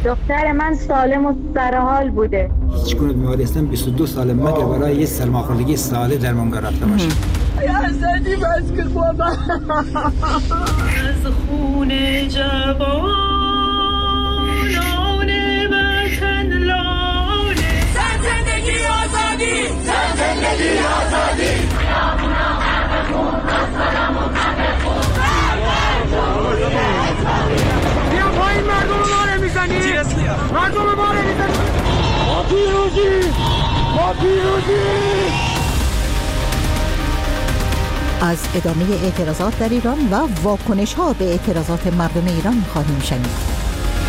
دختر من سالم و سرحال بوده. هیچ گونه بیماری هستم 22 سال مگر برای یه سرماخوردگی ساله درمانگاه رفته باشم. یا زدی بس که بابا از خون جوانان وطن لاله. زن زندگی آزادی، زن زندگی آزادی. بیا پایین، مردم ما رو میزنی، مردم ما رو میزنی. ما پیروزی، ما پیروزی. از ادامه اعتراضات در ایران و واکنش‌ها به اعتراضات مردم ایران خواهیم شنید.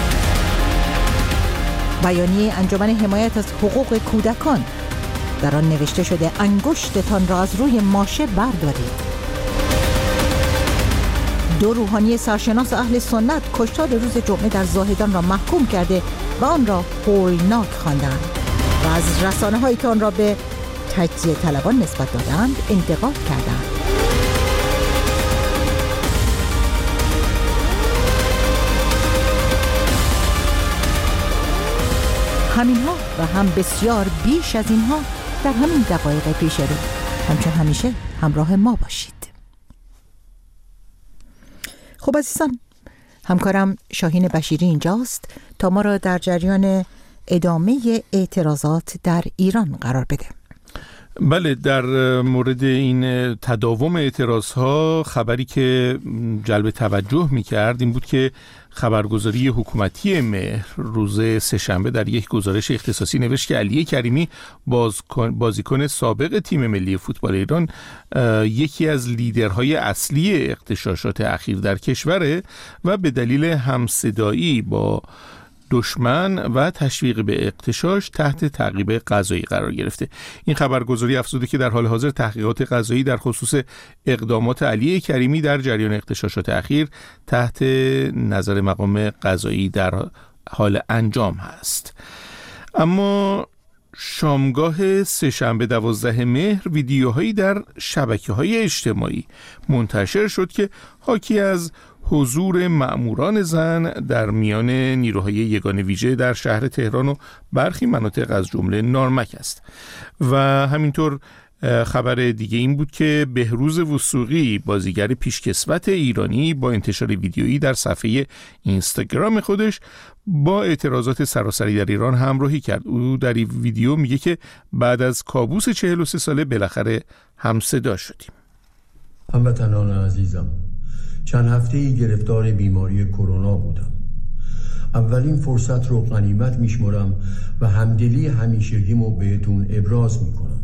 بیانیه انجمن حمایت از حقوق کودکان، در آن نوشته شده انگشتتان را از روی ماشه بردارید. دو روحانی سرشناس اهل سنت کشتار روز جمعه در زاهدان را محکوم کرده و آن را هولناک خواندند و از رسانه‌هایی که آن را به تجزیه طلبان نسبت دادند انتقاد کردند. همینها و هم بسیار بیش از اینها در همین دقایق پیش رو. همچون همیشه همراه ما باشید. خب عزیزان، همکارم شاهین بشیری اینجاست تا ما را در جریان ادامه اعتراضات در ایران قرار بده. بله، در مورد این تداوم اعتراضها خبری که جلب توجه می‌کرد این بود که خبرگزاری حکومتی مهر روز سه‌شنبه در یک گزارش اختصاصی نوشت که علی کریمی بازیکن سابق تیم ملی فوتبال ایران یکی از لیدرهای اصلی اغتشاشات اخیر در کشوره و به دلیل همصدایی با دشمن و تشویق به اغتشاش تحت تعقیب قضایی قرار گرفته. این خبرگزاری افزوده که در حال حاضر تحقیقات قضایی در خصوص اقدامات علی کریمی در جریان اغتشاشات اخیر تحت نظر مقام قضایی در حال انجام هست. اما شامگاه سه‌شنبه 12 مهر ویدیوهایی در شبکه‌های اجتماعی منتشر شد که حاکی از حضور مأموران زن در میان نیروهای یگان ویژه در شهر تهران و برخی مناطق از جمله نارمک است. و همینطور خبر دیگه این بود که بهروز وثوقی بازیگر پیشکسوت ایرانی با انتشار ویدیویی در صفحه اینستاگرام خودش با اعتراضات سراسری در ایران همراهی کرد. او در این ویدیو میگه که بعد از کابوس 43 ساله بالاخره همصدا شدیم. هموطنان عزیزم، چند هفته‌ای گرفتار بیماری کرونا بودم. اولین فرصت رو غنیمت میشمرم و همدلی همیشگیمو بهتون ابراز میکنم.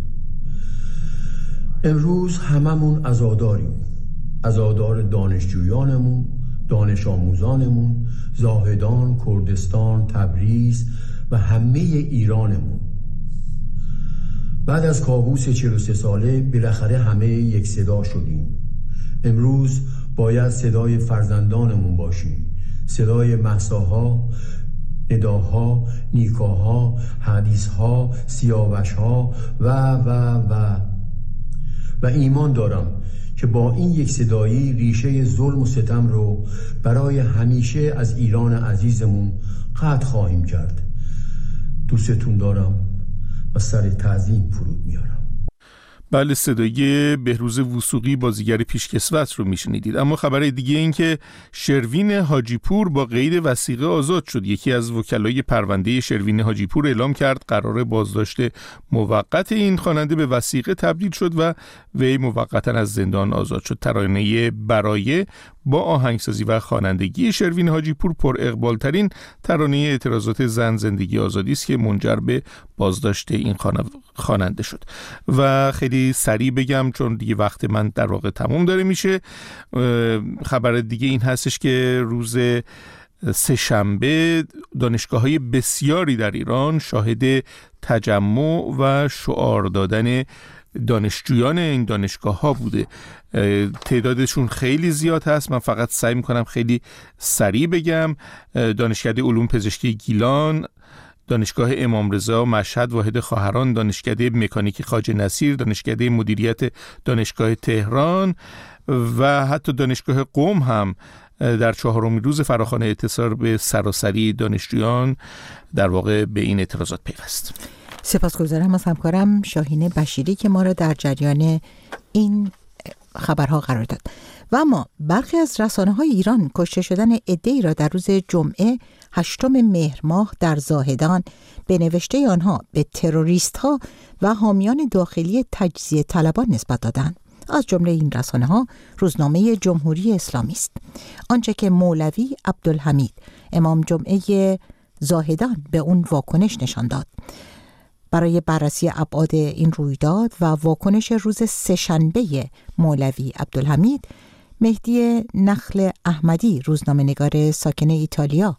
امروز هممون عزاداریم. عزادار دانشجویانمون، دانش آموزانمون، زاهدان، کردستان، تبریز و همه ایرانمون. بعد از کابوس 43 ساله بالاخره همه یک صدا شدیم. امروز باید صدای فرزندانمون باشیم، صدای مهساها، نداها، نیکاها، حدیثها، سیاوشها و ایمان دارم که با این یک صدایی ریشه ظلم و ستم رو برای همیشه از ایران عزیزمون قطع خواهیم کرد. دوستتون دارم و سر تعظیم فرود میارم. بله، صدای بهروز وثوقی بازیگر پیشکسوت رو میشنیدید. اما خبر دیگه این که شروین حاجی پور با قید وثیقه آزاد شد. یکی از وکلای پرونده شروین حاجی پور اعلام کرد قرار بازداشت موقت این خواننده به وثیقه تبدیل شد و وی موقتا از زندان آزاد شد. ترانه برایه با آهنگسازی و خوانندگی شروین حاجی پور پر اقبال ترین ترانه اعتراضات زن زندگی آزادی است که منجر به بازداشت این خواننده شد. و خیلی سریع بگم چون دیگه وقت من در واقع تموم داره میشه، خبر دیگه این هستش که روز سه‌شنبه دانشگاه‌های بسیاری در ایران شاهد تجمع و شعار دادن دانشجویان این دانشگاه‌ها بوده. تعدادشون خیلی زیاد هست. من فقط سعی می‌کنم خیلی سریع بگم. دانشکده علوم پزشکی گیلان، دانشگاه امام رضا مشهد واحد خواهران، دانشکده مکانیک خواجه نصیر، دانشکده مدیریت دانشگاه تهران و حتی دانشگاه قم هم در 4مین روز فراخوان اعتصار به سراسری دانشجویان در واقع به این اعتراضات پیوست. سپاسگزارم از همکارم شاهین بشیری که ما را در جریان این خبرها قرار داد. و اما برخی از رسانه‌های ایران کشته شدن عده‌ای را در روز جمعه 8 مهر ماه در زاهدان به نوشته آنها به تروریست‌ها و حامیان داخلی تجزیه طلبان نسبت دادند. از جمله این رسانه‌ها روزنامه جمهوری اسلامی است. آنچه که مولوی عبدالحمید امام جمعه زاهدان به اون واکنش نشان داد. برای بررسی ابعاد این رویداد و واکنش روز سه‌شنبه مولوی عبدالحمید، مهدی نخل احمدی روزنامه‌نگار ساکن ایتالیا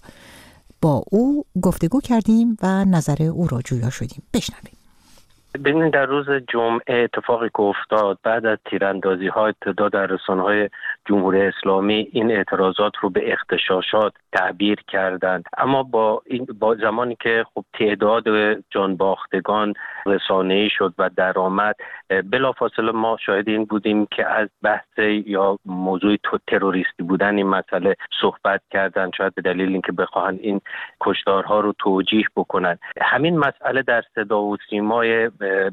با او گفتگو کردیم و نظر او را جویا شدیم. بشنویم. ببینید، در روز جمعه اتفاقی که افتاد بعد از تیراندازی‌های تعداد در رسانه‌های جمهوری اسلامی این اعتراضات رو به اغتشاشات تعبیر کردند، اما با زمانی که خب تعداد جانباختگان رسانه‌ای شد و درآمد، بلافاصله ما شاهد این بودیم که از بحث یا موضوع تروریستی بودن این مسئله صحبت کردند، شاید به دلیل اینکه بخواهند این کشتارها رو توجیه بکنند. همین مسئله در صدا و سیمای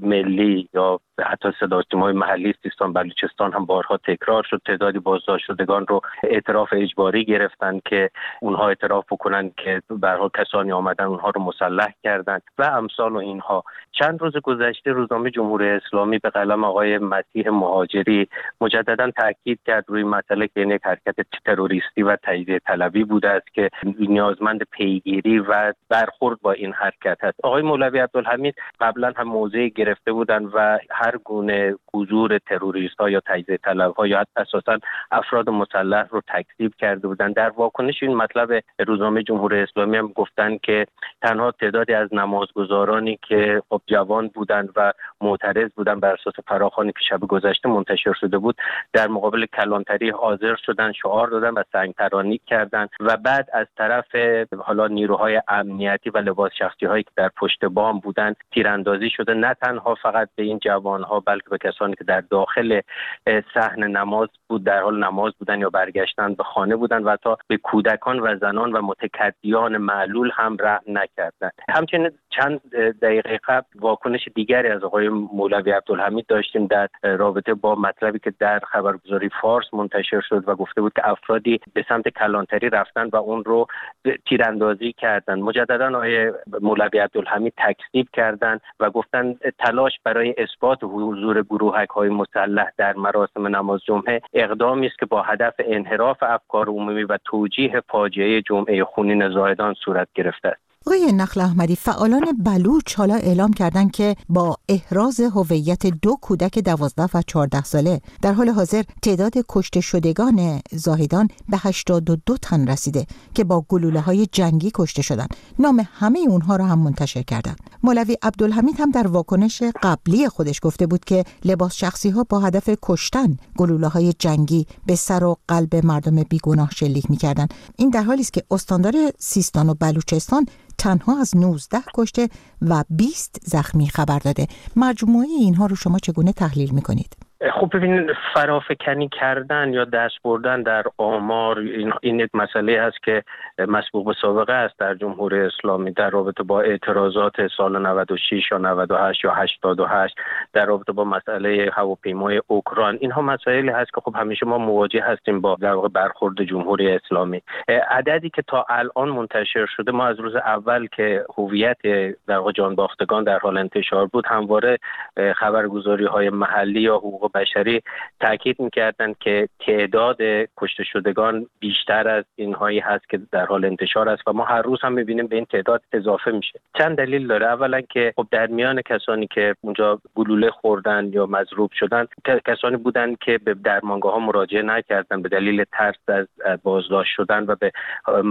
ملی یا حتی صدا و سیمای محلی سیستان بلوچستان هم بارها تکرار شد. تعدادی بازداشت شدگان رو اعتراف اجباری گرفتن که اونها اعتراف بکنن که به هر حال کسانی آمدن اونها رو مسلح کردند و امثال و اینها. چند روز گذشته روزنامه جمهوری اسلامی به قلم آقای مسیح مهاجری مجددا تاکید کرد روی مسئله که این یک حرکت تروریستی و تجزیه طلبی بوده است که نیازمند پیگیری و برخورد با این حرکت است. آقای مولوی عبدالحمید قبلا هم موضع گرفته بودند و هر گونه حضور تروریست‌ها یا تجزیه طلب‌ها یا اساساً افراد مسلح رو تکذیب کرده بودند. در واکنش این مطلب روزنامه جمهوری اسلامی هم گفتند که تنها تعدادی از نمازگزارانی که خب جوان بودند و معترض بودند بر اساس فراخوانی که شب گذشته منتشر شده بود در مقابل کلانتری حاضر شدند، شعار دادند و سنگترانی کردند و بعد از طرف حالا نیروهای امنیتی و لباس شخصی‌هایی که در پشت بام بودند تیراندازی شده، نه تنها فقط به این جوانها بلکه به کسانی که در داخل صحن نماز بود در حال نماز بودن یا برگشتن به خانه بودن و تا به کودکان و زنان و متکدیان معلول هم رحم نکردند. همچنین چند دقیقه قبل واکنش دیگری از آقای مولوی عبدالحمید داشتیم در رابطه با مطلبی که در خبرگزاری فارس منتشر شد و گفته بود که افرادی به سمت کلانتری رفتن و اون رو تیراندازی کردند. مجددا آقای مولوی عبدالحمید تکذیب کردند و گفتند تلاش برای اثبات حضور گروهک‌های مسلح در مراسم نماز جمعه اقدامی است که با هدف انحراف افکار عمومی و توجیه فاجعه جمعه خونین زاهدان صورت گرفته است. آقای نخل احمدی، فعالان بلوچ حالا اعلام کردند که با احراز هویت 2 کودک 12 و 14 ساله در حال حاضر تعداد کشته شدگان زاهدان به 82 تن رسیده که با گلوله‌های جنگی کشته شدند. نام همه اونها را هم منتشر کردند. مولوی عبدالحمید هم در واکنش قبلی خودش گفته بود که لباس شخصی‌ها با هدف کشتن گلوله‌های جنگی به سر و قلب مردم بیگناه شلیک می‌کردند. این در حالی است که استاندار سیستان و بلوچستان تنها از 19 کشته و 20 زخمی خبر داده. مجموعه اینها رو شما چگونه تحلیل می‌کنید؟ خب ببینید، فرافکنی کردن یا دست بردن در آمار این یک مسئله هست که مسبوق به سابقه است در جمهوری اسلامی در رابطه با اعتراضات سال 96 یا 98 یا 88 در رابطه با مسئله هواپیمای اوکراین. اینها مسائلی هست که خب همیشه ما مواجه هستیم با در واقع برخورد جمهوری اسلامی. عددی که تا الان منتشر شده، ما از روز اول که هویت در واقع جانباختگان در حال انتشار بود همواره خبرگزاری‌های محلی یا حقوق بشری تاکید می‌کردند که تعداد کشته شدگان بیشتر از اینهایی هست که در حال انتشار است و ما هر روز هم می‌بینیم به این تعداد اضافه میشه. چند دلیل داره. اولا که خب در میان کسانی که اونجا گلوله خوردن یا مضروب شدن کسانی بودند که به درمانگاه‌ها مراجعه نکردند به دلیل ترس از بازداشت شدن و به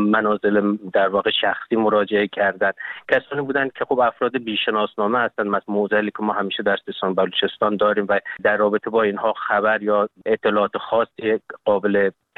منازل در واقع شخصی مراجعه کردند. کسانی بودند که خب افراد بی‌شناسنامه هستند، مثل معضلی که ما همیشه در سیستان بلوچستان داریم و در رابطه با اینها خبر یا اطلاعات خاصی قابل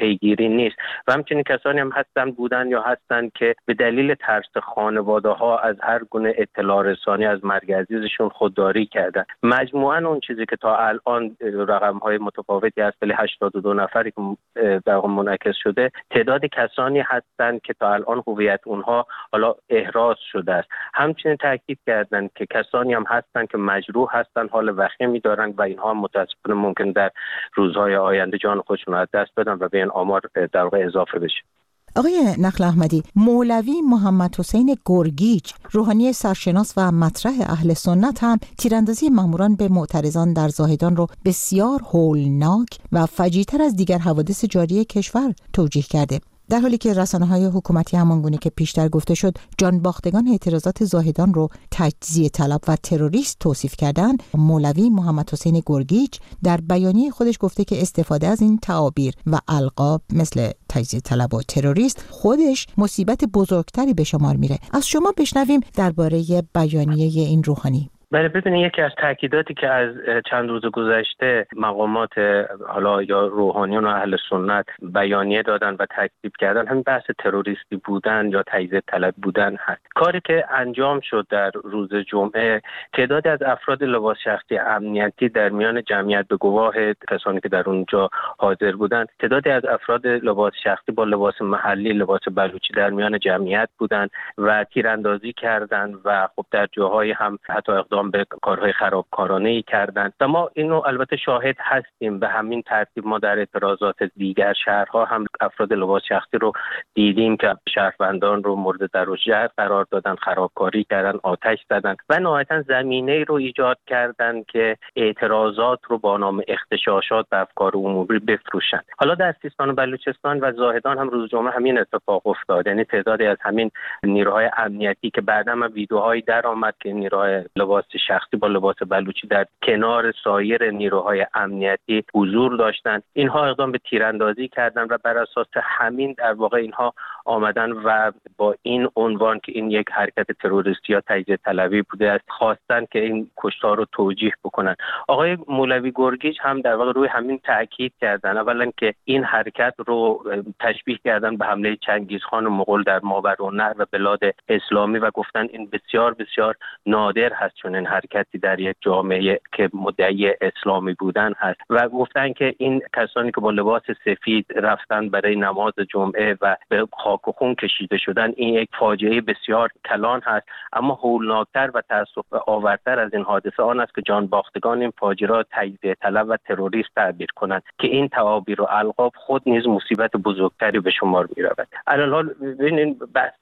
پیگیری نیست و همچنین کسانی هم بودن یا هستن که به دلیل ترس خانواده ها از هر گونه اطلاع رسانی از مرگ عزیزشون خودداری کردن. مجموعاً اون چیزی که تا الان رقم های متفاوتی هست، ولی 82 نفری که در واقع منعکس شده، تعداد کسانی هستند که تا الان هویت اونها حالا احراز شده است. همچنین تاکید کردن که کسانی هم هستند که مجروح هستند، حال وخیمی دارن و اینها هم متاسفانه ممکن در روزهای آینده جان خودشون از دست بدن و به این آمار در واقع اضافه بشه. آقای نخل احمدی، مولوی محمد حسین گرگیج، روحانی سرشناس و مطرح اهل سنت، هم تیراندازی ماموران به معترضان در زاهدان رو بسیار هولناک و فجیع‌تر از دیگر حوادث جاری کشور توجیه کرده. در حالی که رسانه‌های حکومتی همانگونه که پیشتر گفته شد جانباختگان اعتراضات زاهدان رو تجزیه طلب و تروریست توصیف کردند، مولوی محمد حسین گرگیج در بیانیه خودش گفته که استفاده از این تعابیر و القاب مثل تجزیه طلب و تروریست خودش مصیبت بزرگتری به شمار میره. از شما بشنویم درباره بیانیه این روحانی. بله، ببینید یکی از تاکیداتی که از چند روز گذشته مقامات حالا یا روحانیون و اهل سنت بیانیه دادن و تکذیب کردن همین بحث تروریستی بودن یا تجزیه طلب بودن هست. کاری که انجام شد در روز جمعه، تعدادی از افراد لباس شخصی امنیتی در میان جمعیت به گواه کسانی که در اونجا حاضر بودند، تعدادی از افراد لباس شخصی با لباس محلی، لباس بلوچی در میان جمعیت بودند و تیراندازی کردند و خب در جاهای هم حتی اقدام به کارهای خرابکارانه‌ای کردند و ما اینو البته شاهد هستیم. به همین ترتیب ما در اعتراضات دیگر شهرها هم افراد لباس شخصی رو دیدیم که شهروندان رو مورد ضرر و ضرر قرار دادن، خرابکاری کردن، آتش زدن و نهایتاً زمینه‌ای رو ایجاد کردن که اعتراضات رو با نام اغتشاشات به افکار عمومی بفروشن. حالا در سیستان و بلوچستان و زاهدان هم روز جمعه همین اتفاق افتاد. یعنی تعدادی از همین نیروهای امنیتی که بعداً هم ویدیوهایی در آمد که نیروهای لباس شخصی با لباس بلوچی در کنار سایر نیروهای امنیتی حضور داشتند، اینها اقدام به تیراندازی کردند و بر اساس همین در واقع اینها آمدن و با این عنوان که این یک حرکت تروریستی یا تجزیه طلبی بوده است خواستن که این کشتار رو توجیه بکنن. آقای مولوی گرگیج هم در واقع روی همین تاکید کردن. اولا که این حرکت رو تشبیه کردن به حمله چنگیزخان مغول در ماوراءالنهر و بلاد اسلامی و گفتن این بسیار بسیار نادر هست چون این حرکتی در یک جامعه که مدعی اسلامی بودن هست و گفتن که این کسانی که با لباس سفید رفتن برای نماز جمعه و به خاک و خون کشیده شدن، این یک فاجعه بسیار کلان هست. اما هولناکتر و تأسف آورتر از این حادثه آن است که جانباختگان این فاجعه را تجزیه طلب و تروریست تعبیر کنند که این تعابیر و القاب خود نیز مصیبت بزرگتری به شمار می‌رود. الان ببینید بحث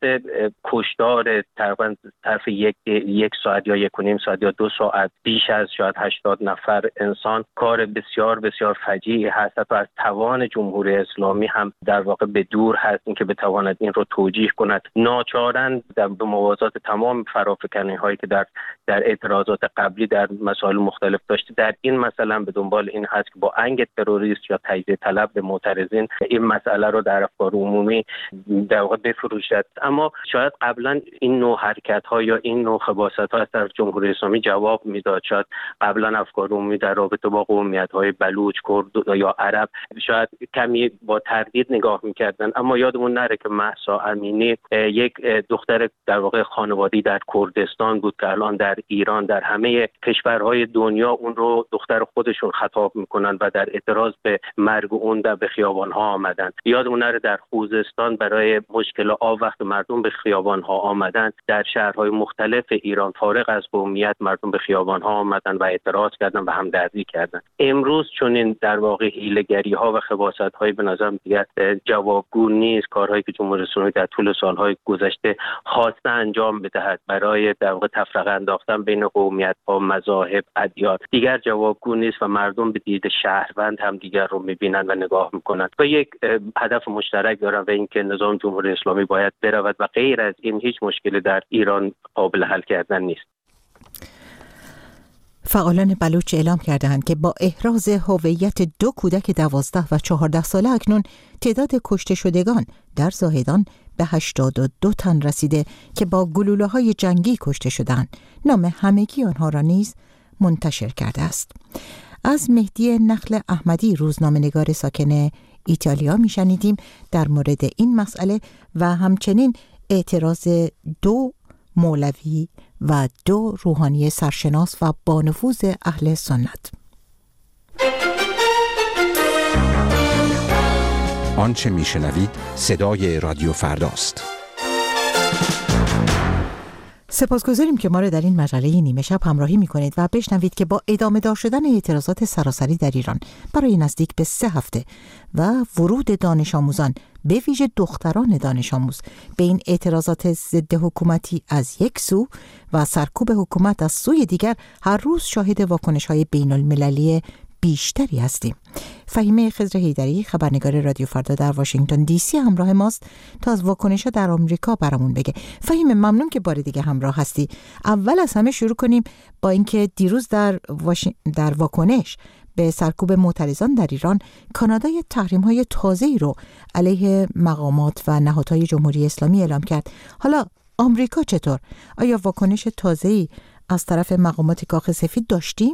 کشتار تقریبا طرف یک ساعت یا 1.5 ساعت یا 2 ساعت بیش از شاید 80 نفر انسان کار بسیار بسیار فجیعی هست و از توان جمهوری اسلامی هم در واقع به دور هست اینکه بتواند این رو توجیه کند. ناچارن در موازات تمام فرافکنی هایی که در اعتراضات قبلی در مسائل مختلف داشته، در این مسئله به دنبال این هست که با انگ تروریست یا تجزیه طلب به معترضین این مسئله رو در افکار عمومی در واقع بفروشد. اما شاید قبلا این نوع حرکت ها یا این نوع خباثت ها از طرف جمهوری اسلامی جواب میداد. شاید قبلا افکار عمومی در رابطه با قومیت های بلوچ، کرد یا عرب شاید کمی با تردید نگاه میکردن. اما یادمون نره که مهسا امینی یک دختر در واقع خانوادی در کردستان بود که الان در ایران در همه کشورهای دنیا اون رو دختر خودشون خطاب میکنن و در اعتراض به مرگ اون در به خیابان ها آمدن. یادمون نره در خوزستان برای مشکل آب وقت مردم به خیابان ها آمدن، در شهرهای مختلف ایران فارغ از قومیت مردم به خیابان ها آمدن و اعتراض کردن و همدردی کردن. امروز چون این در واقع حیله‌گری ها و خباثت های به نظر دیگر جوابگو نیست. کارهایی که جمهوری اسلامی در طول سالهای گذشته خواسته انجام بدهد برای در واقع تفرقه انداختن بین قومیت ها، مذاهب، ادیان دیگر جوابگو نیست و مردم به دید شهروند هم دیگر رو میبینن و نگاه میکنن و یک هدف مشترک دارن و اینکه نظام جمهوری اسلامی باید برود و غیر از این هیچ مشکلی در ایران قابل حل کردن نیست. فعالان بلوچ اعلام کردند که با احراز هویت 2 کودک 12 و 14 ساله اکنون تعداد کشته شدگان در زاهدان به 82 تن رسیده که با گلوله‌های جنگی کشته شدند. نام همگی آنها را نیز منتشر کرده است. از مهدی نخل احمدی، روزنامه‌نگار ساکن ایتالیا میشنیدیم در مورد این مسئله و همچنین اعتراض 2 مولوی و 2 روحانی سرشناس و بانفوذ اهل سنت. آنچه میشنوید صدای رادیو فرداست. سپاسگزاریم که ما را در این مجله نیمه شب همراهی می‌کنید و بشنوید که با ادامه دار شدن اعتراضات سراسری در ایران برای نزدیک به 3 هفته و ورود دانش آموزان به ویژه دختران دانش آموز به این اعتراضات ضد حکومتی از یک سو و سرکوب حکومت از سوی دیگر، هر روز شاهد واکنش‌های بین‌المللی بیشتری هستیم. فهیمه خضر حیدری، خبرنگار رادیو فردا در واشنگتن دی سی همراه ماست تا از واکنش‌ها در آمریکا برامون بگه. فهیمه، ممنون که بار دیگه همراه هستی. اول از همه شروع کنیم با اینکه دیروز در واکنش به سرکوب معترضان در ایران، کانادا تحریم‌های تازه‌ای رو علیه مقامات و نهادهای جمهوری اسلامی اعلام کرد. حالا آمریکا چطور؟ آیا واکنش تازه‌ای از طرف مقامات کاخ سفید داشتیم؟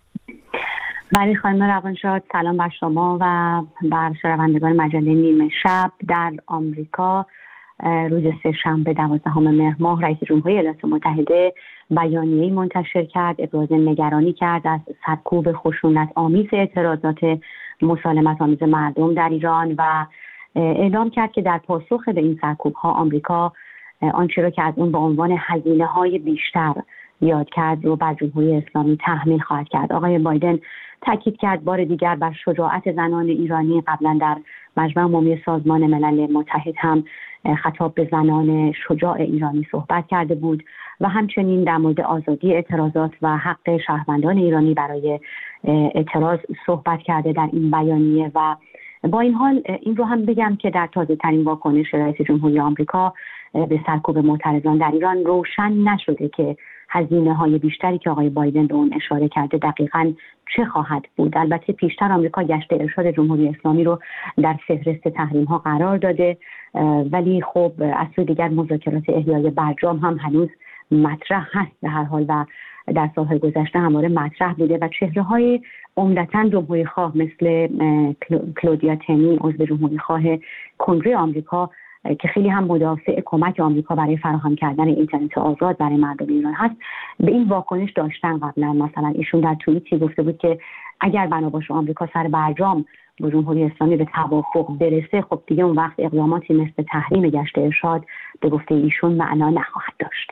بله خانم روانشاد، سلام بر شما و بر شنوندگان مجله نیمه شب. در آمریکا روز سه‌شنبه 12 مهر ماه رئیس جمهوری ایالات متحده بیانیه‌ای منتشر کرد، ابراز نگرانی کرد از سرکوب خشونت آمیز اعتراضات مسالمت آمیز مردم در ایران و اعلام کرد که در پاسخ به این سرکوب‌ها آمریکا آنچه را که از اون به عنوان هزینه‌های بیشتر یاد کرد رو بر جمهوری اسلامی تحمیل خواهد کرد. آقای بایدن تاکید کرد بار دیگر بر شجاعت زنان ایرانی. قبلا در مجمع عمومی سازمان ملل متحد هم خطاب به زنان شجاع ایرانی صحبت کرده بود و همچنین در مورد آزادی اعتراضات و حق شهروندان ایرانی برای اعتراض صحبت کرده در این بیانیه. و با این حال این رو هم بگم که در تازه ترین واکنش رئیس جمهوری آمریکا به سرکوب معترضان در ایران روشن نشده که هزینه‌های بیشتری که آقای بایدن به اون اشاره کرده دقیقاً چه خواهد بود. البته پیشتر آمریکا گشت ارشاد جمهوری اسلامی رو در فهرست تحریم‌ها قرار داده، ولی خب از سوی دیگر مذاکرات احیای برجام هم هنوز مطرح هست به هر حال و در سال‌های گذشته همواره مطرح بوده و چهره‌های عمدتاً جمهوری‌خواه مثل کلودیا تنی، عضو جمهوری‌خواه کنگره آمریکا که خیلی هم مدافع کمک آمریکا برای فراهم کردن اینترنت آزاد برای مردم ایران هست، به این واکنش داشتن. قبلا مثلا ایشون در توییتی گفته بود که اگر بنا باشه آمریکا سر برجام با جمهوری اسلامی به توافق برسه، خب دیگه اون وقت اقداماتی مثل تحریم گشت ارشاد به گفته ایشون معنا نخواهد داشت.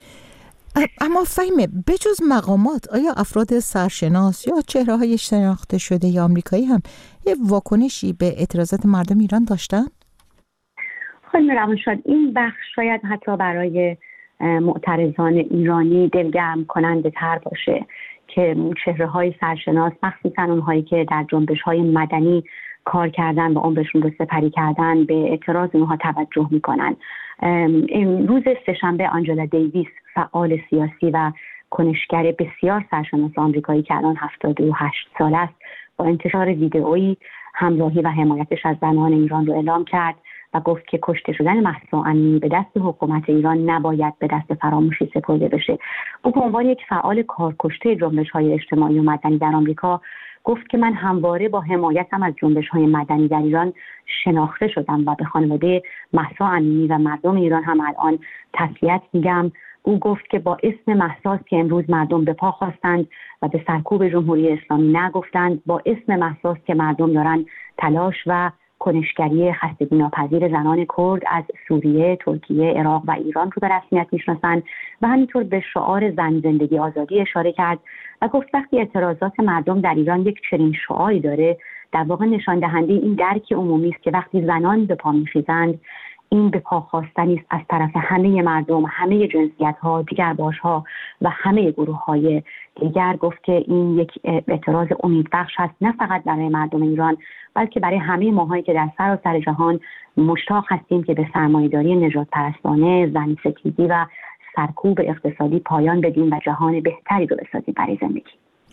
اما فهیمه، بجز مقامات، آیا افراد سرشناس یا چهره‌های شناخته شده یا آمریکایی هم یه واکنشی به اعتراضات مردم ایران داشتن؟ خانم روانشاد، این بخش شاید حتی برای معترضان ایرانی دلگرم کننده تر باشه که چهره‌های سرشناس، مخصوصاً اونهایی که در جنبش‌های مدنی کار کردن و عمرشون رو سپری کردن، به اعتراض اونها توجه میکنن. روز سه‌شنبه آنجلا دیویس، فعال سیاسی و کنشگر بسیار سرشناس آمریکایی که الان 78 سال است، با انتشار ویدئویی همراهی و حمایتش از زنان ایران رو اعلام کرد و گفت که کشته شدن مهسا امینی به دست حکومت ایران نباید به دست فراموشی سپرده بشه. او به عنوان یک فعال کارکشته جنبش‌های اجتماعی و مدنی در آمریکا گفت که من همواره با حمایتم از جنبش‌های مدنی در ایران شناخته شدم و به خانواده مهسا امینی و مردم ایران هم الان تسلیت میگم. او گفت که با اسم مهساست که امروز مردم به پا خواستند و به سرکوب جمهوری اسلامی نگفتند. با اسم مهساست که مردم دارن تلاش و کنشگری خستگی ناپذیر زنان کرد از سوریه، ترکیه، عراق و ایران رو به رسمیت میشناسند و همینطور به شعار زن زندگی آزادی اشاره کرد و گفت وقتی اعتراضات مردم در ایران یک چنین شعاری داره، در واقع نشان دهنده این درک عمومی است که وقتی زنان به پا میخیزند، این به پا خواستنی است از طرف همه مردم، همه جنسیت‌ها، دیگرباش‌ها و همه گروه‌های دیگر. گفت که این یک اعتراض امیدبخش است، نه فقط برای مردم ایران بلکه برای همه ماهایی که در سراسر جهان مشتاق هستیم که به سرمایه‌داری نژاد پرستانه، زن‌ستیزی و سرکوب اقتصادی پایان بدیم و جهان بهتری رو بسازیم برای زندگی.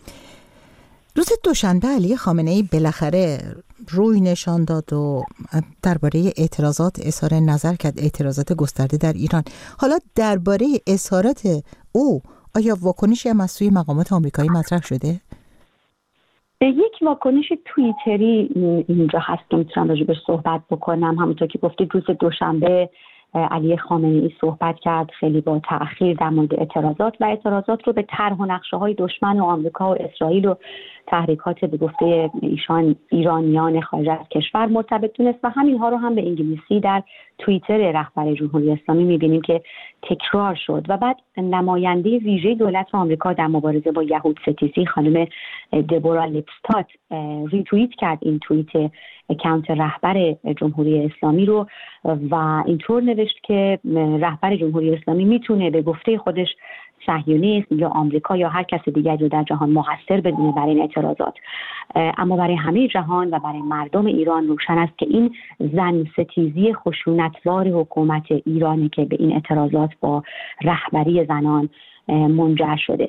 روز دوشنبه علی خامنه‌ای بالاخره روی نشان داد و درباره اعتراضات اظهار نظر کرد، اعتراضات گسترده در ایران. حالا درباره اظهارات او آیا واکنشی هم از سوی مقامات آمریکایی مطرح شده؟ یک واکنش توییتری اینجا هست که میتونم راجبش صحبت بکنم. همونطور که گفتید روز دوشنبه علی خامنه‌ای صحبت کرد خیلی با تأخیر در مورد اعتراضات رو به طرح و نقشه‌های دشمن و آمریکا و اسرائیل و تحریکات به گفته ایشان ایرانیان خارج از کشور مرتبط دونست و همینها رو هم به انگلیسی در توییتر رهبر جمهوری اسلامی می‌بینیم که تکرار شد. و بعد نماینده ویژه دولت آمریکا در مبارزه با یهود ستیزی خانم دبورا لیپستات ریتوییت کرد این توییت اکانت رهبر جمهوری اسلامی رو و اینطور نوشت که رهبر جمهوری اسلامی میتونه به گفته خودش صهیونیسم یا آمریکا یا هر کس دیگری رو در جهان مقصر بدونه برای این اعتراضات، اما برای همه جهان و برای مردم ایران روشن است که این زن ستیزی خشونتوار حکومت ایرانی که به این اعتراضات با رهبری زنان منجر شده.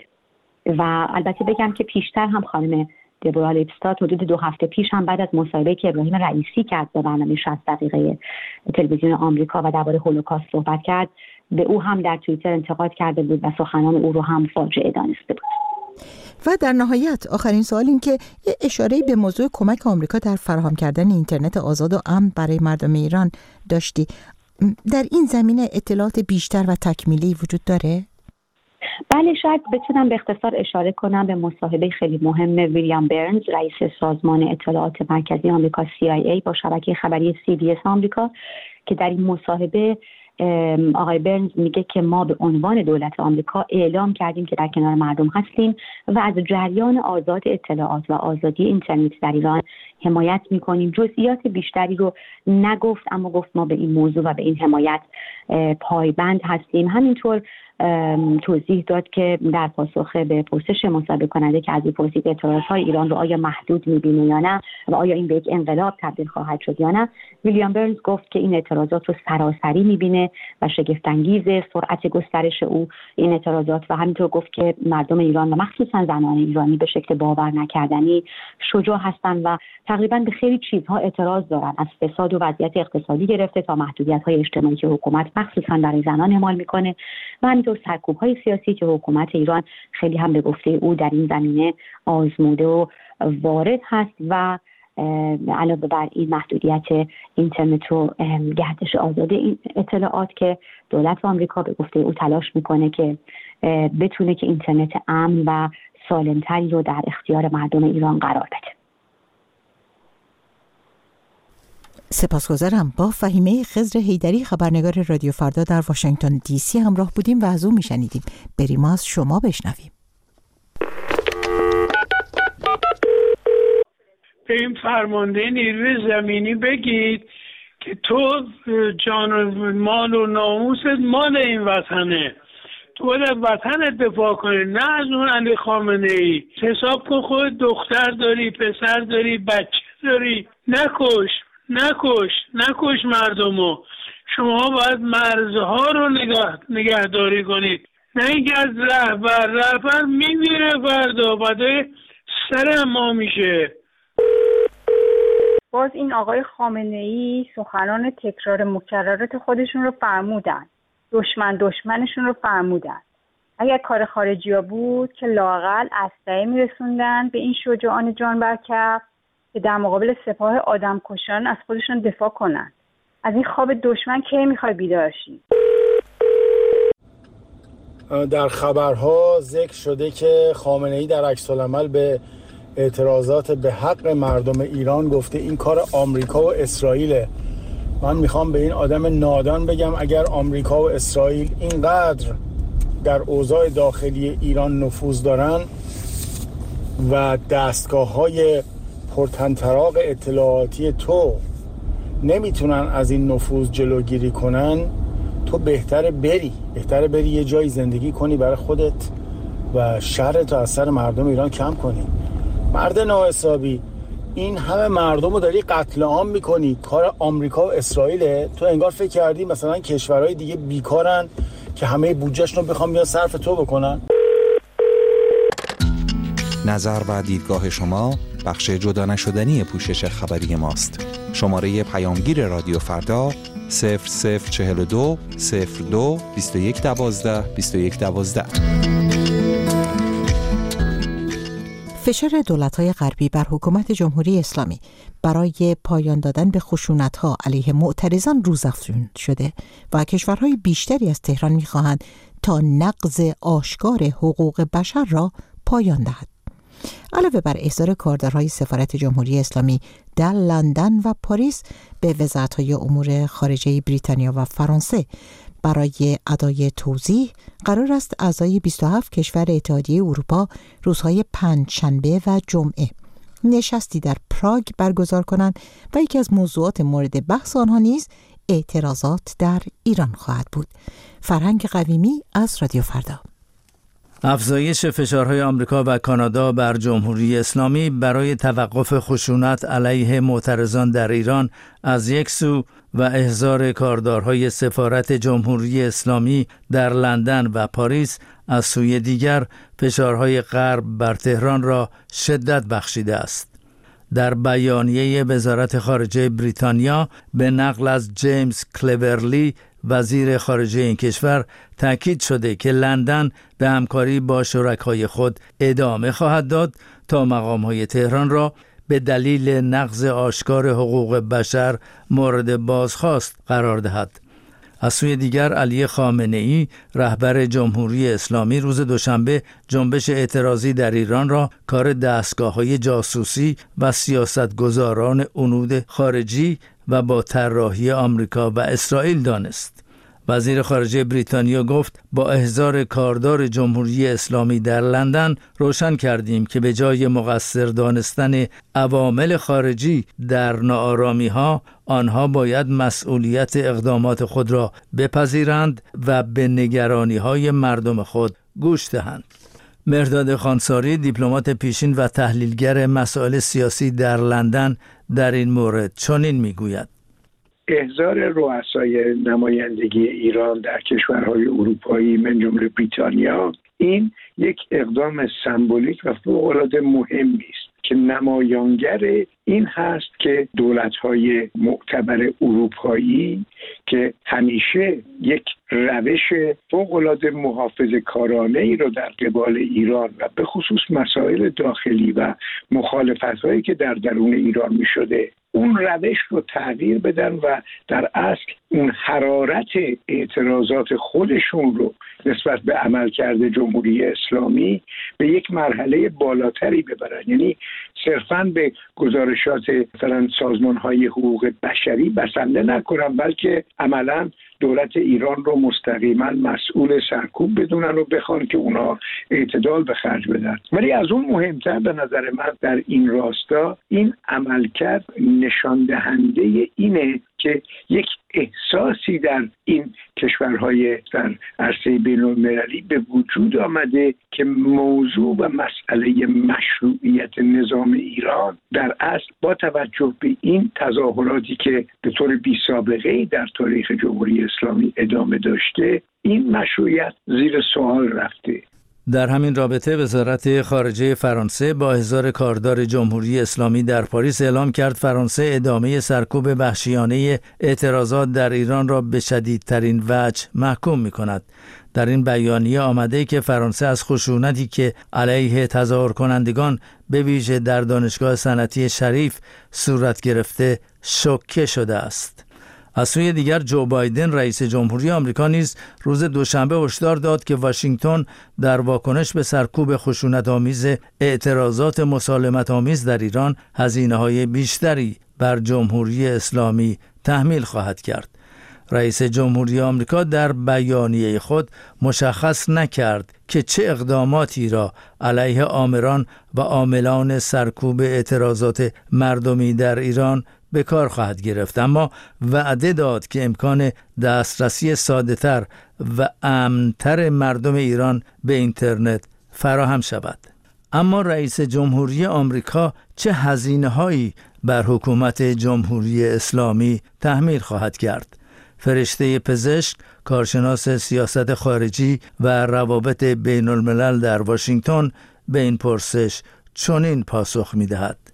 و البته بگم که پیشتر هم خانم دبورا لیپستات حدود 2 هفته پیش هم بعد از مصاحبه‌ای که ابراهیم رئیسی کرد به برنامه 60 دقیقه تلویزیون آمریکا و درباره هولوکاست صحبت کرد، به او هم در توییتر انتقاد کرده بود و سخنان او رو هم فاجعه دانسته بود. و در نهایت آخرین سوال این که یه اشاره‌ای به موضوع کمک آمریکا در فراهم کردن اینترنت آزاد و امن برای مردم ایران داشتی. در این زمینه اطلاعات بیشتر و تکمیلی وجود داره؟ بله، شاید بتونم به اختصار اشاره کنم به مصاحبه خیلی مهم ویلیام برنز رئیس سازمان اطلاعات مرکزی آمریکا CIA با شبکه خبری CBS آمریکا که در این مصاحبه آقای برنز میگه که ما به عنوان دولت آمریکا اعلام کردیم که در کنار مردم هستیم و از جریان آزاد اطلاعات و آزادی اینترنت در ایران حمایت میکنیم. جزئیات بیشتری رو نگفت، اما گفت ما به این موضوع و به این حمایت پایبند هستیم. همینطور توضیح داد که در پاسخ به پرسش مصاحبه کننده که از این پرسید اعتراضهای ایران رو آیا محدود میبینه یا نه و آیا این به یک انقلاب تبدیل خواهد شد یا نه، ویلیام برنز گفت که این اعتراضات رو سراسری میبینه و شگفت‌انگیز سرعت گسترش این اعتراضات و همینطور گفت که مردم ایران و مخصوصا زنان ایرانی به شکل باور نکردنی شجاع هستند و تقریبا به خیلی چیزها اعتراض دارن، از فساد و وضعیت اقتصادی گرفته تا محدودیت‌های اجتماعی که حکومت مخصوصا برای زنان اعمال میکنه و همینطور سرکوب‌های سیاسی که حکومت ایران خیلی هم به گفته او در این زمینه آزموده و وارد هست و علاوه بر این محدودیت اینترنت و گردش آزاد این اطلاعات که دولت آمریکا به گفته او تلاش میکنه که بتونه که اینترنت امن و سالمتری رو در اختیار مردم ایران قرار بده. سپاسگزارم. با فهیمه خضر حیدری خبرنگار رادیو فردا در واشنگتن دی سی همراه بودیم و از او میشنیدیم. بریم از شما بشنویم. به این فرمانده نیروی زمینی بگید که تو جان و مال و ناموست مال این وطنه، تو باید از وطنت دفاع کنی، نه از اون علی خامنه ای. حساب کن خود دختر داری، پسر داری، بچه داری. نکش مردمو. شما باید مرزها رو نگهداری کنید، نه اینکه از رهبر میمیره فردا بعد سر ما میشه. باز این آقای خامنه‌ای سخنان تکرار مکررات خودشون رو فرمودن، دشمنشون رو فرمودن. اگر کار خارجی ها بود که لااقل اسلحه میرسوندن به این شجاعان جان برکف که در مقابل سپاه آدمکشان از خودشون دفاع کنن. از این خواب دشمن کی میخوای بیدار شی؟ در خبرها ذکر شده که خامنه‌ای در عکس‌العمل به اعتراضات به حق مردم ایران گفته این کار آمریکا و اسرائیله. من میخوام به این آدم نادان بگم اگر آمریکا و اسرائیل اینقدر در اوضاع داخلی ایران نفوذ دارن و دستگاه‌های پرطنطراق اطلاعاتی تو نمیتونن از این نفوذ جلوگیری کنن، تو بهتره بری یه جایی زندگی کنی برای خودت و شرط از سر مردم ایران کم کنی. مرد ناحسابی، این همه مردم رو داری قتل عام میکنی، کار آمریکا و اسرائیله. تو انگار فکر کردی مثلا کشورهای دیگه بیکارن که همه بودجه‌شون رو بخوام بیان صرف تو بکنن. نظر و دیدگاه شما بخش جدا نشدنی پوشش خبری ماست. شماره پیامگیر رادیو فردا 0042 02 2112 2112. فشار دولت‌های غربی بر حکومت جمهوری اسلامی برای پایان دادن به خشونت‌ها علیه معترضان روزافزون شده و کشورهای بیشتری از تهران می‌خواهند تا نقض آشکار حقوق بشر را پایان دهد. علاوه بر احضار کاردارهای سفارت جمهوری اسلامی در لندن و پاریس به وزارت‌های امور خارجه بریتانیا و فرانسه برای ادای توضیح قرار است اعضای 27 کشور اتحادیه اروپا روزهای پنجشنبه و جمعه نشستی در پراگ برگزار کنند و یکی از موضوعات مورد بحث آنها نیز اعتراضات در ایران خواهد بود. فرهنگ قویمی از رادیو فردا. افزایش فشارهای آمریکا و کانادا بر جمهوری اسلامی برای توقف خشونت علیه معترضان در ایران از یک سو و احضار کاردارهای سفارت جمهوری اسلامی در لندن و پاریس از سوی دیگر فشارهای غرب بر تهران را شدت بخشیده است. در بیانیه وزارت خارجه بریتانیا به نقل از جیمز کلورلی وزیر خارجه این کشور تاکید شده که لندن به همکاری با شرکای خود ادامه خواهد داد تا مقام‌های تهران را به دلیل نقض آشکار حقوق بشر مورد بازخواست قرار دهد. از سوی دیگر علی خامنه‌ای رهبر جمهوری اسلامی روز دوشنبه جنبش اعتراضی در ایران را کار دستگاه‌های جاسوسی و سیاستگزاران عنود خارجی و با طراحی آمریکا و اسرائیل دانست. وزیر خارجه بریتانیا گفت با احضار کاردار جمهوری اسلامی در لندن روشن کردیم که به جای مقصر دانستن عوامل خارجی در ناآرامی‌ها آنها باید مسئولیت اقدامات خود را بپذیرند و به نگرانی‌های مردم خود گوش دهند. مهرداد خانساری دیپلمات پیشین و تحلیلگر مسائل سیاسی در لندن در این مورد چنین میگوید: احضار رؤسای نمایندگی ایران در کشورهای اروپایی من جمله بریتانیا این یک اقدام سمبولیک و فوق‌العاده مهمی است که نمایانگر این هست که دولت‌های معتبر اروپایی که همیشه یک روش فوق‌العاده محافظه‌کارانه‌ای رو در قبال ایران و به خصوص مسائل داخلی و مخالفت‌هایی که در درون ایران می‌شده اون روش رو تغییر بدن و در اصل اون حرارت اعتراضات خودشون رو نسبت به عملکرد جمهوری اسلامی به یک مرحله بالاتری ببرن. یعنی صرفاً به گزارشات مثلا سازمان‌های حقوق بشری بسنده نکنن، بلکه عملاً دولت ایران رو مستقیما مسئول سرکوب بدونن و بخوان که اونا اعتدال به خرج بدن. ولی از اون مهمتر به نظر من در این راستا این عملکرد نشان دهنده اینه که یک احساسی در این کشورهای در عرصه بین‌المللی به وجود آمده که موضوع و مسئله مشروعیت نظام ایران در اصل با توجه به این تظاهراتی که به طور بی‌سابقه‌ای در تاریخ جمهوری اسلامی ادامه داشته این مشروعیت زیر سوال رفته. در همین رابطه وزارت خارجه فرانسه با احضار کاردار جمهوری اسلامی در پاریس اعلام کرد فرانسه ادامه سرکوب وحشیانه اعتراضات در ایران را به شدیدترین وجه محکوم می‌کند. در این بیانیه آمده که فرانسه از خشونتی که علیه تظاهر کنندگان به ویژه در دانشگاه صنعتی شریف صورت گرفته شوکه شده است. از سوی دیگر جو بایدن رئیس جمهوری آمریکا نیز روز دوشنبه هشدار داد که واشنگتن در واکنش به سرکوب خشونت‌آمیز اعتراضات مسالمت‌آمیز در ایران هزینه‌های بیشتری بر جمهوری اسلامی تحمیل خواهد کرد. رئیس جمهوری آمریکا در بیانیه خود مشخص نکرد که چه اقداماتی را علیه آمران و عاملان سرکوب اعتراضات مردمی در ایران به کار خواهد گرفت، اما وعده داد که امکان دسترسی ساده‌تر و امن‌تر مردم ایران به اینترنت فراهم شود. اما رئیس جمهوری آمریکا چه هزینه‌هایی بر حکومت جمهوری اسلامی تحمیل خواهد کرد؟ فرشته پزشک، کارشناس سیاست خارجی و روابط بین الملل در واشنگتن به این پرسش چنین پاسخ می‌دهد: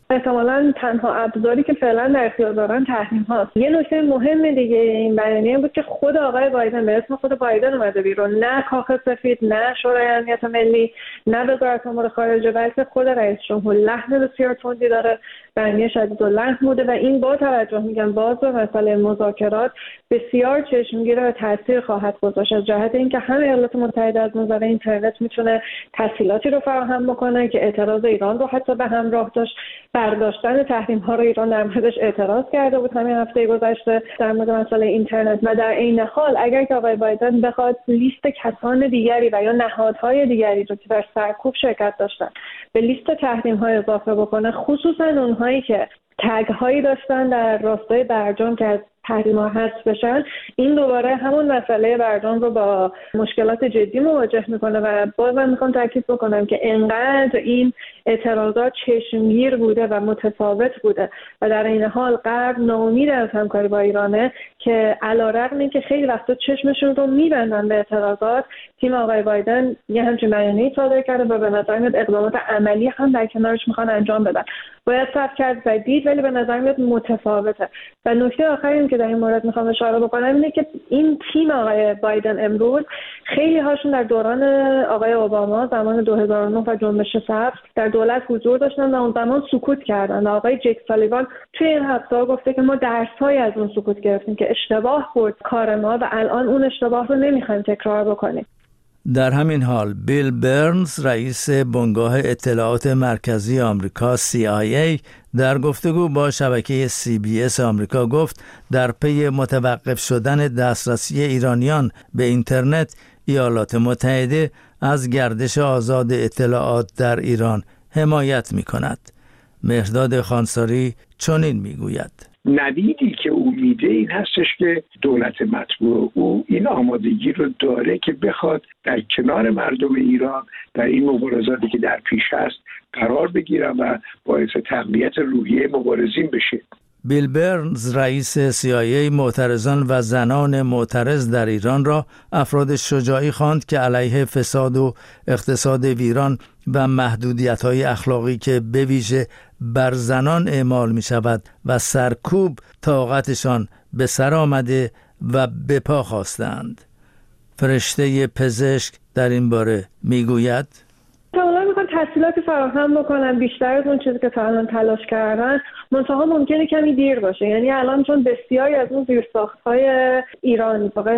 احتمالاً تنها ابزاری که فعلا در اختیار دارن تحریم هاست. یه نکته مهم دیگه این بیانیه بود که خود آقای بایدن به اسم خود بایدن اومده بیرون، نه کاخ سفید، نه شورای امنیت ملی، نه وزارت امور خارجه، بلکه خود رئیس جمهور لحن بسیار تندی داره. بیانیه شدید اللحن بوده و این با توجه میگم باز به مسئله مذاکرات بسیار چشمگیر و تاثیر خواهد گذاشت از جهت اینکه هم ایالات متحده از نظر اینترنت میتونه تسهیلاتی رو فراهم بکنه که اعتراض ایران رو حتی به همراه داشت. برداشتن تحریم ها رو ایران در موردش اعتراض کرده بود همین هفته گذشته در مورد مسئله اینترنت و در عین حال اگر که آقای بایدن بخواد لیست کسان دیگری و یا نهادهای دیگری رو که در سرکوب شرکت داشتن به لیست تحریم ها اضافه بکنه، خصوصا اونهایی که تگ هایی داشتن در راستای برجام که از تحریم ها حذف بشن، این دوباره همون مسئله برجام رو با مشکلات جدی مواجه میکنه و باز من میخوام تاکید بکنم که انقدر این اعتراضات چشمگیر بوده و متفاوت بوده و در این حال غرب ناامید از همکاری با ایرانه که علیرغم اینکه خیلی وقتا چشمشون رو میبندن به اعتراضات، تیم آقای بایدن یه همچین بیانیه‌ای صادر کرده و به نظر میاد اقدامات عملی هم در کنارش میخوان انجام بدن. باید صبر کرد و دید، ولی به نظر میاد متفاوته. و نکته آخری که در این مورد میخوام اشاره بکنم اینه که این تیم آقای بایدن امروز خیلی هاشون در دوران آقای اوباما زمان 2009 و جنبش سبز در دولت حضور داشتن و اون زمان سکوت کردن. آقای جک سالیوان توی این هفته گفته که ما درس‌های از اون سکوت گرفتیم که اشتباه بود کار ما و الان اون اشتباه رو نمیخوایم تکرار بکنیم. در همین حال بیل برنز رئیس بنگاه اطلاعات مرکزی آمریکا CIA در گفتگو با شبکه CBS آمریکا گفت در پی متوقف شدن دسترسی ایرانیان به اینترنت ایالات متحده از گردش آزاد اطلاعات در ایران حمایت می کند. مهرداد خانساری چنین می گوید: نویدی که او میده این هستش که دولت مطبوع او این آمادگی رو داره که بخواد در کنار مردم ایران در این مبارزاتی که در پیش هست قرار بگیرن و باعث تقویت روحیه مبارزین بشه. بیل برنز رئیس CIA معترضان و زنان معترض در ایران را افراد شجاعی خواند که علیه فساد و اقتصاد ویران و محدودیت‌های اخلاقی که به ویژه بر زنان اعمال می شود و سرکوب طاقتشان به سر آمده و به پا خواستند. فرشته پزشک در این باره می گوید: اونا میخوان تسهیلاتی فراهم بکنن بیشتر از اون چیزی که تا الان تلاش کردن، منتها ممکنه کمی دیر باشه. یعنی الان چون بسیاری از اون زیرساخت‌های ایران، واقع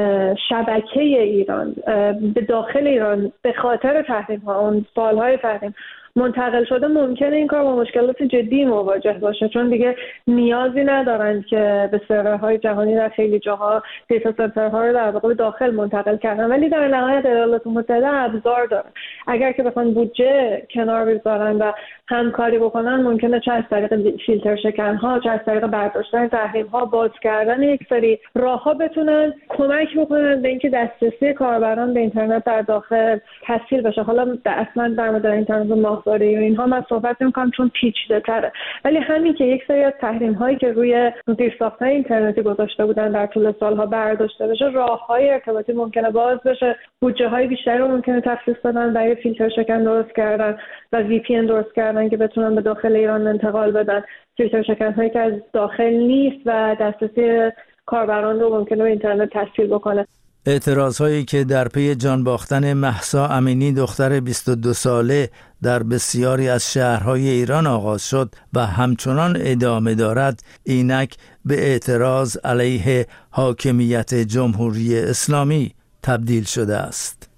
شبکه ایران به داخل ایران به خاطر تحریم‌ها، اون سال‌های تحریم منتقل شده، ممکنه این کار با مشکلات جدی مواجه باشه، چون دیگه نیازی ندارند که به سرورهای جهانی در خیلی جاها دیتا سنترها رو در واقع داخل منتقل کردن. ولی در نهایت ایالات متحده ابزار دارن، اگر که بخوان بودجه کنار بذارن و همکاری بکنن، ممکنه چه از طریق فیلتر شکن‌ها، چه از طریق برداشتن تحریم‌ها، باز کردن یک سری راه‌ها بتونن کمک بکنن به اینکه دسترسی کاربران به اینترنت در داخل تسهیل بشه. حالا اصلا در مورد اینترنت و اینها من صحبت نمی‌کنم چون پیچیده‌تره، ولی همین که یک سری از تحریم‌هایی که روی زیرساخت‌های اینترنتی گذاشته بودن در طول سال‌ها برداشته بشه، راه‌های ارتباطی ممکنه باز بشه، بودجه‌های بیشتری رو ممکنه تخصیص بدن برای فیلتر شکن درست کردن و VPN درست کردن که بتونن به داخل ایران انتقال بدن، فیلتر شکن‌هایی که از داخل نیست و دسترسی کاربران رو ممکنه به اینترنت تسهیل بکنه. اعتراضهایی که در پی جان باختن مهسا امینی دختر 22 ساله در بسیاری از شهرهای ایران آغاز شد و همچنان ادامه دارد، اینک به اعتراض علیه حاکمیت جمهوری اسلامی تبدیل شده است.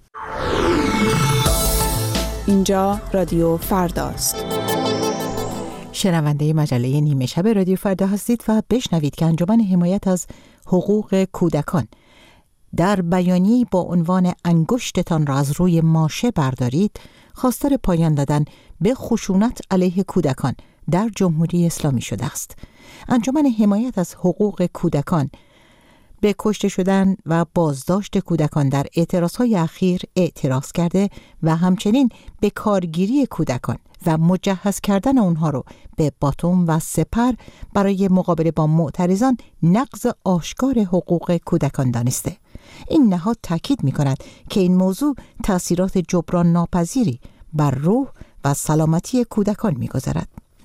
اینجا رادیو فرداست. شنونده مجله نیمه شب رادیو فردا هستید و بشنوید که انجمن حمایت از حقوق کودکان در بیانیه‌ای با عنوان انگشتتان را از روی ماشه بردارید خواستار پایان دادن به خشونت علیه کودکان در جمهوری اسلامی شده است. انجمن حمایت از حقوق کودکان به کشته شدن و بازداشت کودکان در اعتراضهای اخیر اعتراض کرده و همچنین به کارگیری کودکان و مجهز کردن اونها رو به باتوم و سپر برای مقابله با معترضان نقض آشکار حقوق کودکان دانسته. این نهاد تاکید می‌کند که این موضوع تأثیرات جبران ناپذیری بر روح و سلامتی کودکان می‌گذارد.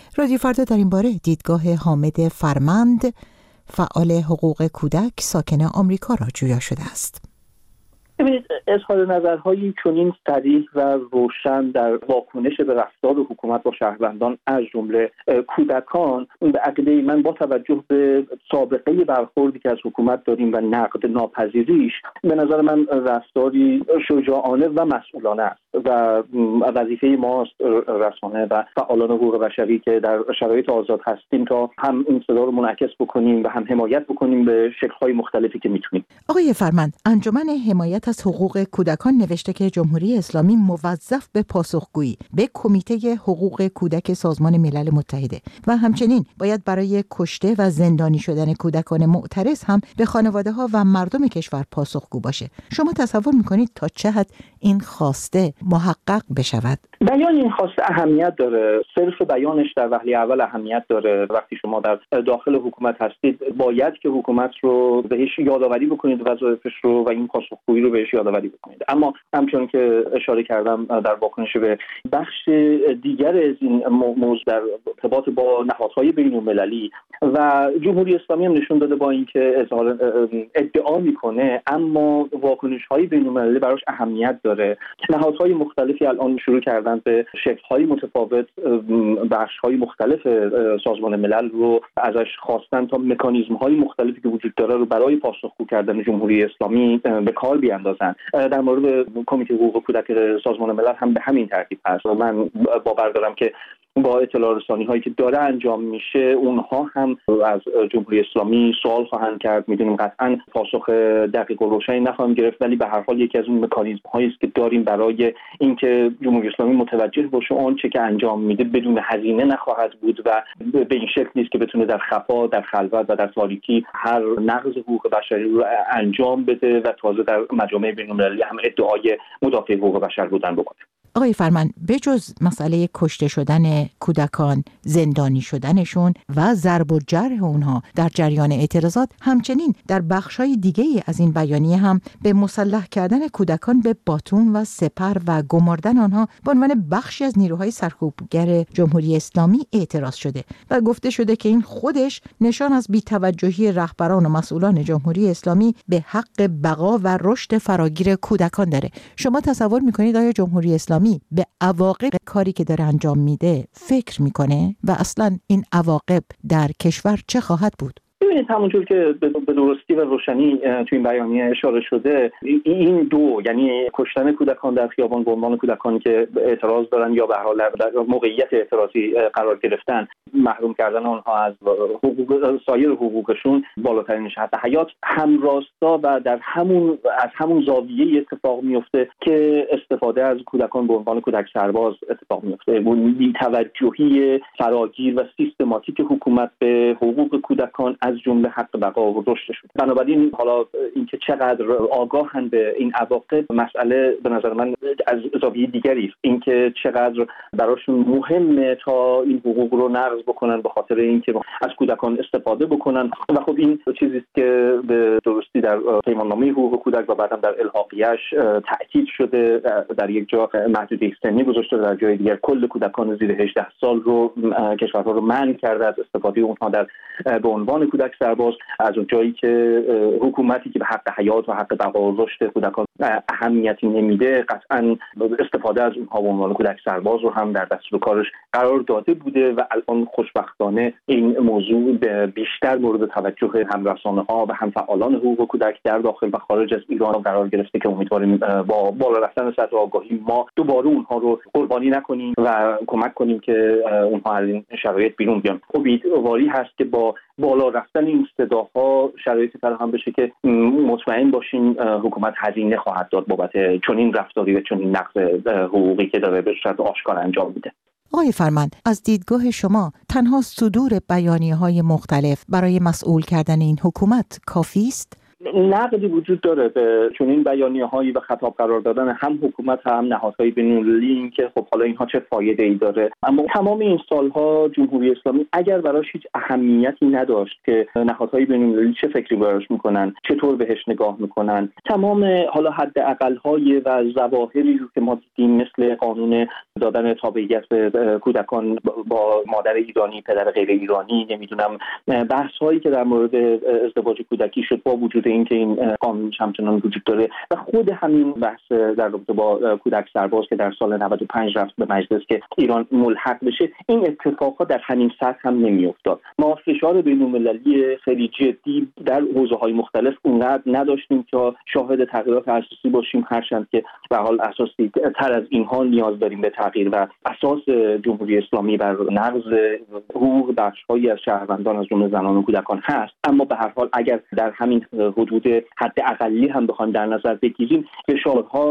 رادیو فردا در این باره دیدگاه حامد فرمند، فعال حقوق کودک ساکن آمریکا را جویا شده است. ببینید، اظهار نظرهای چنین صریح و روشن در واکنش به رفتار حکومت با شهروندان از جمله کودکان، به عقیده من با توجه به سابقه برخوردی که از حکومت داریم و نقد ناپذیریش، به نظر من رفتاری شجاعانه و مسئولانه است و وظیفه ماست رسانه و فعالان حقوق بشری که در شرایط آزاد هستیم تا هم این صدا رو منعکس بکنیم و هم حمایت بکنیم به شکل‌های مختلفی که میتونیم. آقای فرمند، انجمن حمایت از حقوق کودکان نوشته که جمهوری اسلامی موظف به پاسخگویی به کمیته حقوق کودک سازمان ملل متحده و همچنین باید برای کشته و زندانی شدن کودکان معترض هم به خانواده‌ها و مردم کشور پاسخگو باشه. شما تصور می‌کنید تا چه حد این خواسته محقق بشود؟ بیان این خواسته اهمیت داره. صرف بیانش در وهله اول اهمیت داره. وقتی شما در داخل حکومت هستید باید که حکومت رو بهش یادآوری بکنید، وظایفش رو و این پاسخگویی رو بهش یادآوری بکنید. اما همچون که اشاره کردم در واکنش به بخش دیگر از این موضوع در ارتباط با نهادهای بین‌المللی و جمهوری اسلامی هم نشون داده با اینکه ادعا میکنه اما واکنش‌های بین‌المللی براش اهمیت داره. نهادهای مختلفی الان شروع کردن به شکل‌های متفاوت بخش‌های مختلف سازمان ملل رو ازش خواستن تا مکانیزم‌های مختلفی که وجود داره رو برای پاسخگو کردن جمهوری اسلامی به کار بیاندازن. در مورد کمیته حقوق کودک سازمان ملل هم به همین ترتیب هست و من باور دارم که با اطلاع رسانی هایی که داره انجام میشه اونها هم از جمهوری اسلامی سوال خواهند کرد. میدونیم قطعا پاسخ دقیق و روشنی نخواهیم گرفت، ولی به هر حال یکی از اون مکانیزم هایی است که داریم برای اینکه جمهوری اسلامی متوجه باشه آنچه که انجام میده بدون هزینه نخواهد بود و به این شکل نیست که بتونه در خفا، در خلوت و در تاریکی هر نقض حقوق بشری رو انجام بده و تازه در مجامع بین‌المللی هم ادعای مدافع حقوق بشر بودن بکنه. آقای فرمند، بجز مسئله کشته شدن کودکان، زندانی شدنشون و ضرب و جرح اونها در جریان اعتراضات، همچنین در بخشای دیگه‌ای از این بیانیه هم به مسلح کردن کودکان به باتون و سپر و گماردن آنها به عنوان بخشی از نیروهای سرکوبگر جمهوری اسلامی اعتراض شده و گفته شده که این خودش نشان از بی‌توجهی رهبران و مسئولان جمهوری اسلامی به حق بقا و رشد فراگیر کودکان داره. شما تصور می‌کنید آیا جمهوری اسلامی به عواقب کاری که داره انجام میده فکر میکنه و اصلا این عواقب در کشور چه خواهد بود؟ ببینید، همونجور که به درستی و روشنی تو این بیانیه اشاره شده، این دو، یعنی کشتن کودکان در خیابان به عنوان کودکانی که اعتراض دارن یا به حال در موقعیت اعتراضی قرار گرفتن، محروم کردن آنها از سایر حقوقشون، بالاترین حد حیات، همراستا و از همون زاویه اتفاق میفته که استفاده از کودکان به عنوان کودک سرباز اتفاق میفته. اون بی‌توجهی فراگیر و سیستماتیک حکومت به حقوق کودکان از جمله حق بقا و رشدشون. بنابراین حالا اینکه چقدر آگاهند به این عواقب مسئله به نظر من از زاویه دیگری است. اینکه چقدر براشون مهمه تا این حقوق رو نقض بکنن به خاطر اینکه از کودکان استفاده بکنن و خب این چیزی است که به درستی در پیماننامه حقوق کودک و بعدم در الحاقیه‌اش تاکید شده. در یک جا محدودیت سنی گذاشته، در جای دیگر کل کودکان زیر 18 سال رو کشورها رو منع کرده از استفاده اونها به عنوان کودک سرباز. از اون جایی که حکومتی که به حق حیات و حق بقا و رشد کودکان اهمیتی نمیده، قطعا استفاده از اونها به عنوان کودک سرباز رو هم در دستور کارش قرار داده بوده و الان خوشبختانه این موضوع بیشتر مورد توجه هم رسانه‌ها و هم فعالان حقوق کودک در داخل و خارج از ایران قرار گرفته که امیدواریم با بالا رفتن سطح آگاهی ما دوباره اونها رو قربانی نکنیم و کمک کنیم که اونها از این شرایط بیرون بیان. امیدواری هست که با بالا رفتن این صداها شرایطی فراهم بشه که مطمئن باشیم حکومت هزینه خواهد داد بابت چنین رفتاری و چنین نقض حقوقی که داره به صورت آشکار انجام میده. آقای فرمند، از دیدگاه شما تنها صدور بیانیه‌های مختلف برای مسئول کردن این حکومت کافی است؟ نقدی وجود داره به چنین بیانیه‌هایی و خطاب قرار دادن هم حکومت هم نهادهای بین‌المللی، این که خب حالا اینها چه فایده‌ای داره. اما تمام این سالها جمهوری اسلامی اگر براش هیچ اهمیتی نداشت که نهادهای بین‌المللی چه فکری براش میکنن، چطور بهش نگاه میکنن، تمام حالا حداقل‌های و ظواهری رو که ما دیدیم مثل قانون دادن تابعیت به کودکان با مادر ایرانی، پدر غیر ایرانی، نمیدونم بحث‌هایی که در مورد ازدواج کودکی شد با وجود اینکه این قانون همچنان وجود داره و خود همین بحث در رابطه با کودک سرباز که در سال 95 رفت به مجلس که ایران ملحق بشه، این اتفاقات در همین سطح هم نمی‌افتاد. ما فشار بین‌المللی خیلی جدی در حوزه‌های مختلف اونقدر نداشتیم که شاهد تغییرات اساسی باشیم، هرچند که به حال اساسی تر از اینها نیاز داریم به تغییر و اساس جمهوری اسلامی بر نقض حقوق بخش‌هایی از شهروندان از جمله زنان و کودکان هست. اما به هر حال اگر در همین حدود حد اقلی هم بخوایم در نظر بگیریم، فشارها